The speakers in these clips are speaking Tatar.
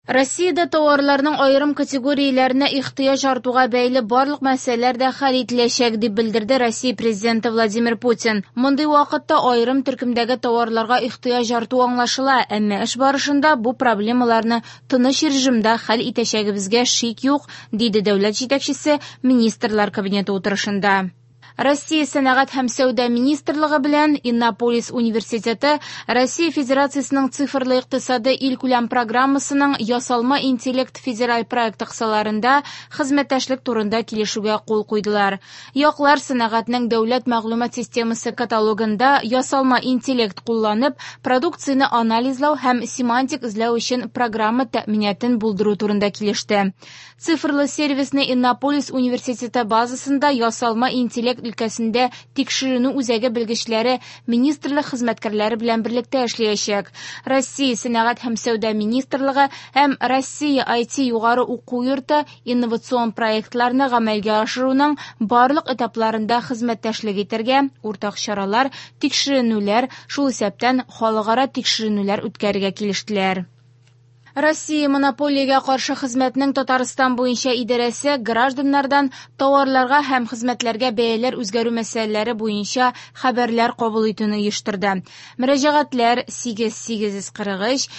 Россиядә товарларның айрым категорияләренә ихтыяҗ артуга бәйле барлык мәсьәләләр дә хәл ителәчәк, дип белдерде Россия президенты Владимир Путин. Мондый вакытта айрым төркемдәге товарларга ихтыяҗ арту аңлашыла, әмма эш барышында бу проблемаларны тыныч режимда хәл итәчәгебезгә шик юк, диде дәүләт җитәкчесе министрлар кабинеты утырышында. Россия сәнәгать һәм сәүдә министрлыгы белән Иннополис университеты Россия Федерациясының цифрлы икътисады илкүләм программасының ясалма интеллект федераль проекты кысаларында хезмәттәшлек турында килешүгә кул куйдылар. Яклар сәнәгатьнең дәүләт мәгълүмат системасы каталогында ясалма интеллект кулланып, продукцияны анализлау һәм семантик эзләү өчен программа тәэминатын булдыру турында килеште. Цифрлы сервисны Иннополис университеты базасында ясалма интеллект өлкәсендә тикшеренү үзәге белгечләре, министрлык хезмәткәрләре белән берлектә эшләячәк. Россия сәнәгать һәм сәүдә министрлыгы һәм Россия IT югары уку йорты инновацион проектларны гамәлгә ашыруның барлык этапларында хезмәттәшлек итәргә, уртак чаралар, тикшеренүләр, шул исәптән халыкара тикшеренүләр үткәрергә килештеләр. Россия монополиягә каршы хезмәтнең Татарстан буенча идарәсе гражданнардан товарларга һәм хезмәтләргә бәяләр үзгәрү мәсьәләләре буенча хәбәрләр кабул итүне оештырды. Мөрәҗәгатьләр 8843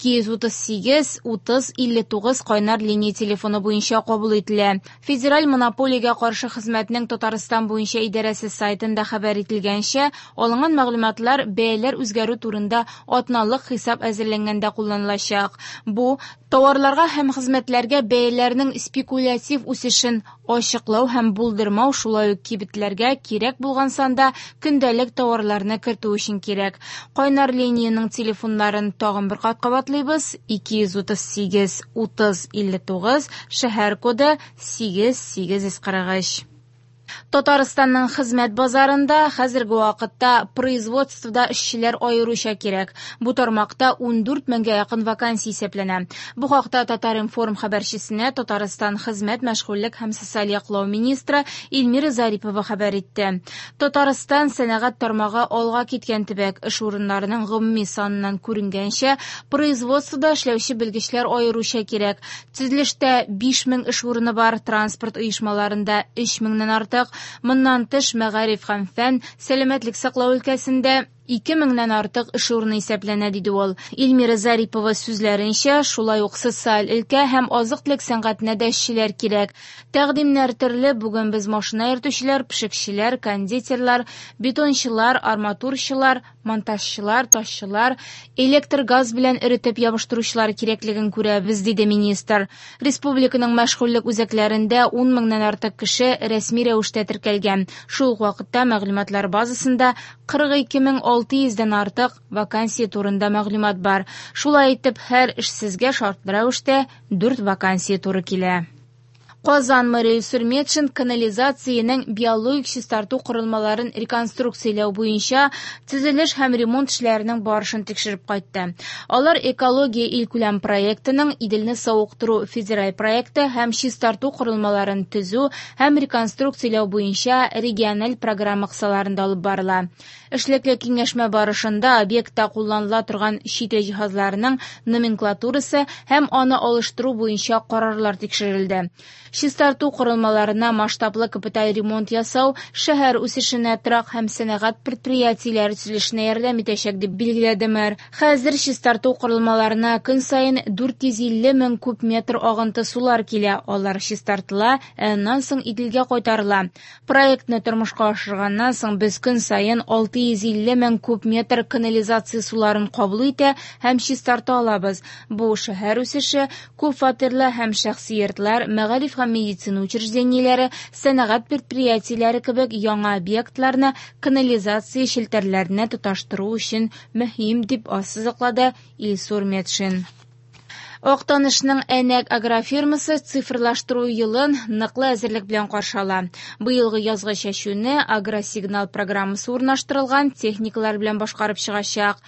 238 3059 кайнар линия телефоны буенча кабул ителә. Федераль монополиягә каршы хезмәтнең Татарстан буенча идарәсе сайтында хәбәр ителгәнчә, алынган мәгълүматлар бәяләр үзгәрү турында атналык хисап әзерләнгәндә кулланылачак. Бу товарларга һәм хезмәтләргә бәяләрнең спекулятив үсешен ачыклау һәм булдырмау, шулай ук кибетләргә кирәк булган санда көндәлек товарларны кертү өчен кирәк. Кайнар линияның телефоннарын тагын бер кат кабатлыйбыз: 238 3059, шәһәр коды 8843. Татарстанның хезмәт базарында хәзерге вакытта производствода эшчеләр аеруча кирәк. Бу тармакта 14 меңгә якын вакансия исәпләнә. Бу хакта Татар-информ хәбәрчесенә Татарстан хезмәт, мәшгульлек һәм социаль яклау министры Эльмира Зарипова хәбәр итте. Татарстан сәнәгать тармагы алга киткән төбәк эш урыннарының гомуми санынан күренгәнчә, производствода эшләүче белгечләр аеруча кирәк. Төзелештә 5000 эш урыны бар, транспорт оешмаларында 3000 ннан артык. Моннан тыш мәгариф һәм фән, сәламәтлек саклау өлкәсендә 2000 артык эш урыны исәпләнә, диде ул. Эльмира Зарипова сүзләренчә, шулай ук социаль өлкә һәм азык-төлек сәнгатенә дә эшчеләр кирәк. Тәкъдимнәр төрле. Бүген без машина йөртүчеләр, пешекчеләр, кондитерлар, бетончылар, арматурчылар, монтажчылар, ташчылар, электр газ белән эретеп ябыштыручылар кирәклеген күрәбез, диде министр. Республиканың мәшгульлек үзәкләрендә 10 меңнән артык кеше рәсми рәвештә теркәлгән. Шул ук вакытта мәгълүматлар базасында 42600-дән артык вакансия турында мәгълүмат бар. Шулай итеп, һәр эшсезгә шартлы рәвештә 4 вакансия туры килә. Казан мэры Илсур Метшин канализациянең биологик чистарту корылмаларын реконструкцияләү буенча төзелеш һәм ремонт эшләренең барышын тикшереп кайтты. Алар экология илкүләм проектының Иделне сауыктыру федераль проекты һәм чистарту корылмаларын төзү һәм реконструкцияләү буенча региональ программа кысаларында алып барыла. Эшлекле киңәшмә барышында объектта кулланыла торган чит ил җиһазларының номенклатурасы һәм аны алыштыру буенча карарлар тикшерелде. Чистарту корылмаларына масштаблы капиталь ремонт ясау шәһәр үсешенә, торак һәм сәнәгать предприятиеләре төзелешенә ярдәм итәчәк, дип билгеләде мэр. Хәзер чистарту корылмаларына көн сайын 450 мең куб метр агынты сулар килә. Алар чистартыла, аннан соң Иделгә кайтарыла. Проектны тормышка ашырганнан соң без көн сайын 650 мең куб метр канализация суларын кабул итә һәм чистарта алабыз. Бу шәһәр үсеше, күп фатирлы һәм шәхси йортлар, мәгариф һәм медицина учреждениеләре, сәнәгать предприятиеләре кебек яңа объектларны канализация челтәрләренә тоташтыру өчен мөһим, дип ассызыклады Илсур Метшин. Актанышның Әнәк агрофирмасы цифрлаштыру елын ныклы әзерлек белән каршы ала. Быелгы язгы чәчүне агросигнал программасы урнаштырылган техникалар белән башкарып чыгачак.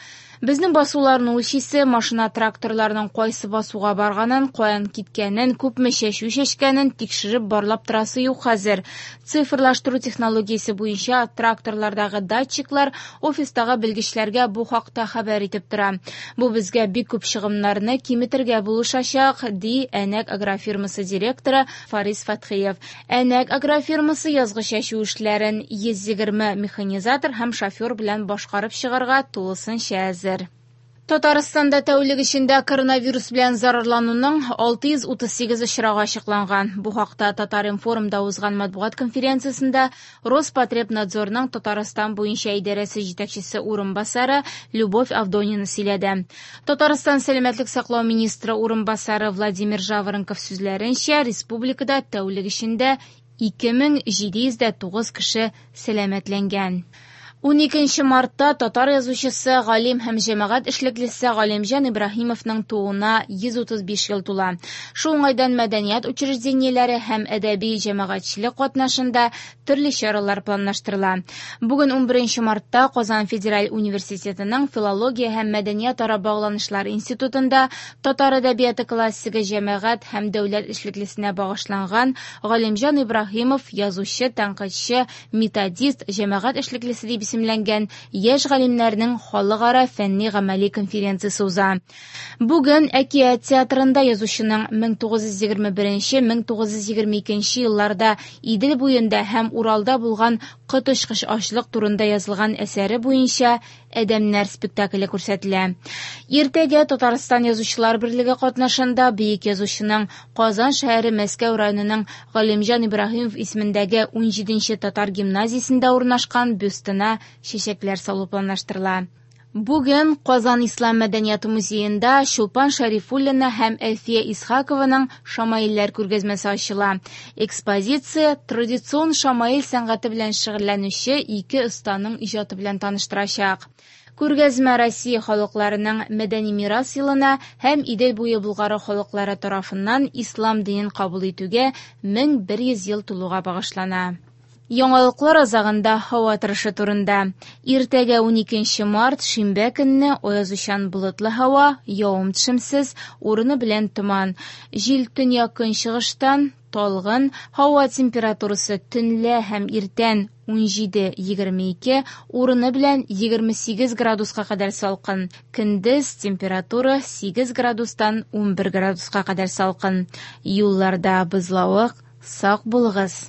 Безнең басуларны үлчисе машина тракторларның кайсы басуга барганын, каян киткәнен, күпме чәчү чәчкәнен тикшереп барлап торасы юк хәзер. Цифрлаштыру технологиясе буенча тракторлардагы датчиклар офистагы белгечләргә бу хакта хәбәр итеп тора. Бу безгә бик күп чыгымнарны киметергә булышачак, ди Әнәк агрофирмасы директоры Фарис Фатхиев. Әнәк агрофирмасы язгы чәчү эшләрен 120 механизатор һәм шофер белән башкарып чыгарга тулысынча әзер. Татарстанда тәүлек эчендә коронавирус белән зарарлануның 638 очрагы ачыкланган. Бу хакта Татар-информда узган матбугат конференциясендә Роспотребнадзорның Татарстан буенча идарәсе җитәкчесе урынбасары Любовь Авдонина сөйләде. Татарстан сәламәтлек саклау министры урынбасары Владимир Жаворонков сүзләренчә, республикада тәүлек эчендә 2709 кеше сәламәтләнгән. 12 мартта татар язучысы, галим һәм җәмәгать эшлеклесе Галимҗан Ибраһимовның тууына 135 ел тула. Шул уңайдан мәдәният учреждениеләре һәм әдәби җәмәгатьчелек катнашында төрле чаралар планлаштырыла. Бүген 11 мартта Казан Федераль университетының филология һәм мәдәният ара багланышлар институтында татар әдәбияты классигы җәмәгать һәм дәүләт эшлеклесенә багышланган Галимҗан Ибраһимов язучы, тәнкыйтьче, методист, җәмәгать эшлеклесе дип исемләнгән яшь галимнәрнең халыкара фәнни-гамәли конференциясе уза. Бүген Әкият театрында язучының 1921-1922 елларда Идел буенда һәм Уралда булган кыт очкыч ачлык турында язылган әсәре буенча «Әдәмнәр» спектакле күрсәтелә. Иртәгә Татарстан язучылар берлеге катнашында бөек язучының Казан шәһәре Мәскәү районының Галимҗан Ибраһимов исемендәге 17-нче татар гимназиясендә урнашкан бюстына чәчәкләр салу планлаштырыла. Бүген Казан Ислам мәдәнияты музеенда Чулпан Шарифуллина һәм Әлфия Исхакованың Шамаилләр күргәзмәсе ачыла. Экспозиция традицион Шамаил сәнгате белән шөгыльләнүче ике останың иҗаты белән таныштырачак. Күргәзмә Россия халыкларының мәдәни мирас елына һәм Идел буе Болгары халыклары тарафыннан ислам динен кабул итүгә 1100 ел тулуга багышлана. Яңалыклар азагында һава торышы турында. Иртәгә 12 март шимбә көнне аязучан болытлы һава, явым-төшемсез, урыны белән томан. Җил төньяк-көнчыгыштан талгын, һава температурасы төнлә һәм иртән 17-22, урыны белән 28 градуска кадәр салкын. Көндез температура 8 градустан 11 градуска кадәр салкын. Юлларда бозлавык, сак булыгыз.